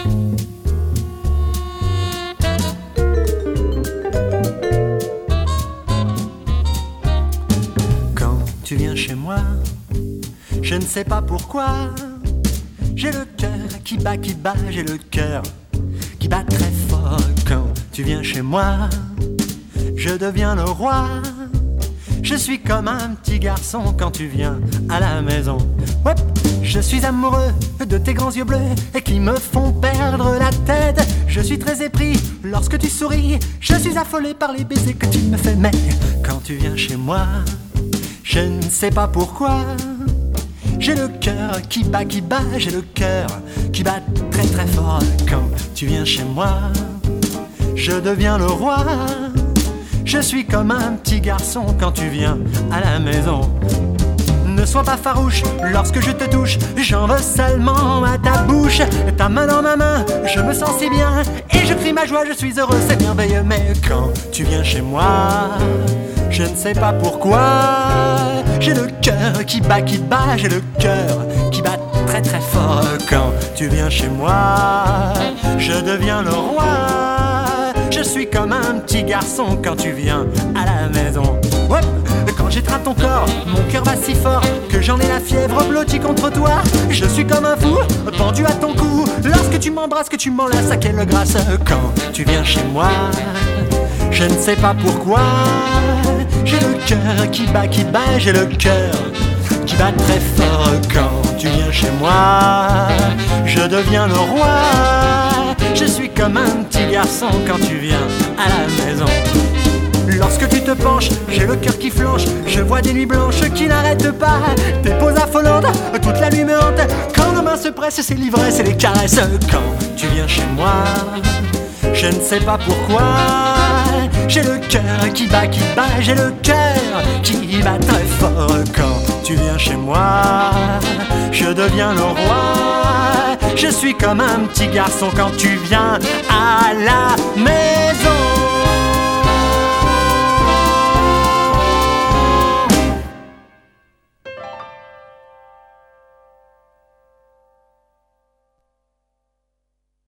Quand tu viens chez moi, je ne sais pas pourquoi, j'ai le cœur qui bat, j'ai le cœur qui bat très fort. Quand tu viens chez moi, je deviens le roi. Je suis comme un petit garçon quand tu viens à la maison. Ouais, je suis amoureux de tes grands yeux bleus et qui me font perdre la tête. Je suis très épris lorsque tu souris. Je suis affolé par les baisers que tu me fais. Mais quand tu viens chez moi, je ne sais pas pourquoi, j'ai le cœur qui bat, j'ai le cœur qui bat très très fort. Quand tu viens chez moi, je deviens le roi. Je suis comme un petit garçon quand tu viens à la maison. Ne sois pas farouche lorsque je te touche, j'en veux seulement à ta bouche. Ta main dans ma main, je me sens si bien et je crie ma joie, je suis heureux, c'est merveilleux. Mais quand tu viens chez moi, je ne sais pas pourquoi, j'ai le cœur qui bat, j'ai le cœur qui bat très très fort. Quand tu viens chez moi, je deviens le roi. Je suis comme un petit garçon quand tu viens à la maison. Ouais, quand j'étreins ton corps, mon cœur bat si fort que j'en ai la fièvre blottie contre toi. Je suis comme un fou, pendu à ton cou. Lorsque tu m'embrasses, que tu m'enlaces, à quelle grâce. Quand tu viens chez moi, je ne sais pas pourquoi, j'ai le cœur qui bat, j'ai le cœur qui bat très fort. Quand tu viens chez moi, je deviens le roi. Je suis comme un petit garçon quand tu viens à la maison. Lorsque tu te penches, j'ai le cœur qui flanche. Je vois des nuits blanches qui n'arrêtent pas. Tes poses affolantes, toute la nuit me hante. Quand nos mains se pressent, c'est l'ivresse et les caresses. Quand tu viens chez moi, je ne sais pas pourquoi, j'ai le cœur qui bat, j'ai le cœur qui bat très fort. Quand tu viens chez moi, je deviens le roi. Je suis comme un petit garçon quand tu viens à la maison.